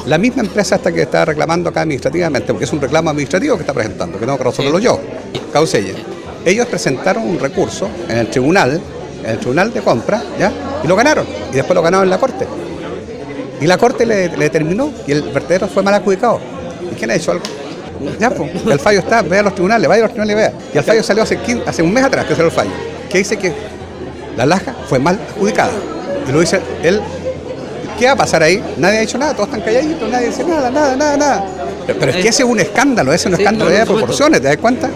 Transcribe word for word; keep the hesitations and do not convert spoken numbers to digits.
La misma empresa esta que está reclamando acá administrativamente, porque es un reclamo administrativo que está presentando, que tengo que resolverlo yo, Causella. Ellos presentaron un recurso en el tribunal, en el tribunal de compra, ¿ya? Y lo ganaron, y después lo ganaron en la corte. Y la corte le, le determinó y el vertedero fue mal adjudicado. ¿Y quién ha hecho algo? Ya, pues, el fallo está, vea a los tribunales, vaya a los tribunales y vea. Y el fallo salió hace, quince, hace un mes atrás que salió el fallo, que dice que la laja fue mal adjudicada. Y lo dice él. ¿Qué va a pasar ahí? Nadie ha dicho nada, todos están calladitos, nadie dice nada, nada, nada, nada. Pero, pero es que ese es un escándalo, ese es un Sí, escándalo no, de por supuesto. proporciones, ¿te das cuenta?